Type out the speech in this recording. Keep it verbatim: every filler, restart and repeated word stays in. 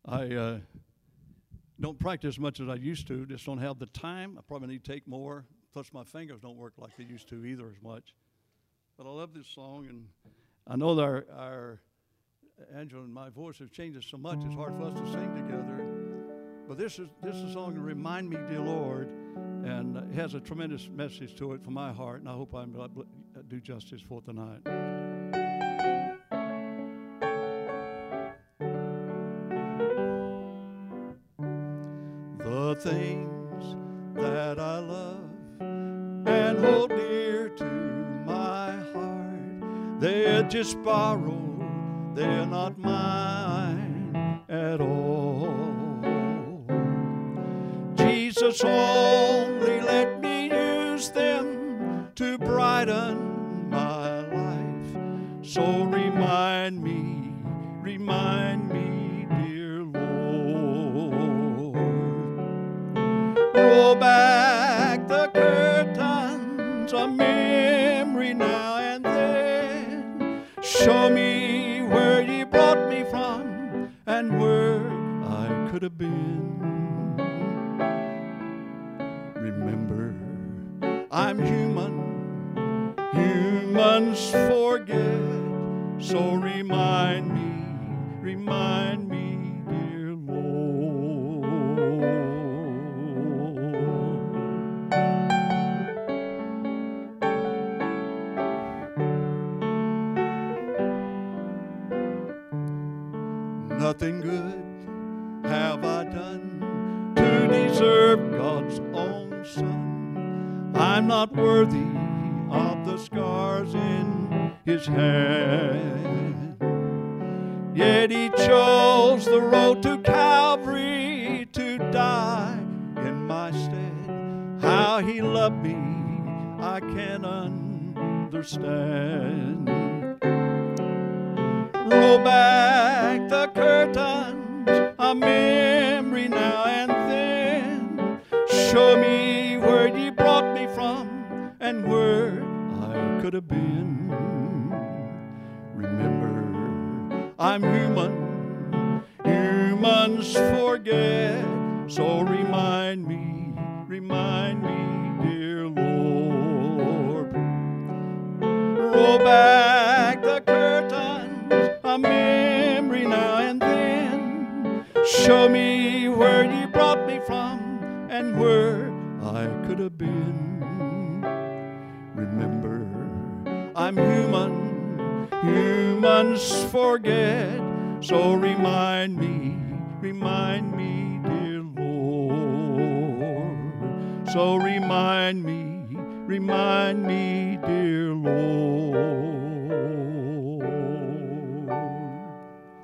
I uh, don't practice as much as I used to. Just don't have the time. I probably need to take more. Plus, my fingers don't work like they used to either as much. But I love this song, and I know that our, our Angela and my voice have changed so much. It's hard for us to sing together. But this is this is a song to remind me, dear Lord, and it has a tremendous message to it from my heart, and I hope I do justice for it tonight. The things that I love and hold dear to my heart, they're just borrowed, they're not mine at all. Jesus, only let me use them to brighten my life. So remind me, remind me, dear Lord. Roll back the curtains of memory now and then. Show me where you brought me from and where I could have been. Remember, I'm human, humans forget, so remind me, remind me, dear Lord. Nothing good have I done to deserve God's own Son. I'm not worthy of the scars in His hand. Yet He chose the road to Calvary to die in my stead. How He loved me, I can't understand. Roll back the curtains of memory now and then. Show me where you brought me from and where I could have been. Remember, I'm human, humans forget, so remind me, remind me, dear Lord. Roll back the curtains of memory now and then. Show me where you brought me from and where I could have been. Remember, I'm human, humans forget, so remind me, remind me, dear Lord. So remind me, remind me, dear Lord.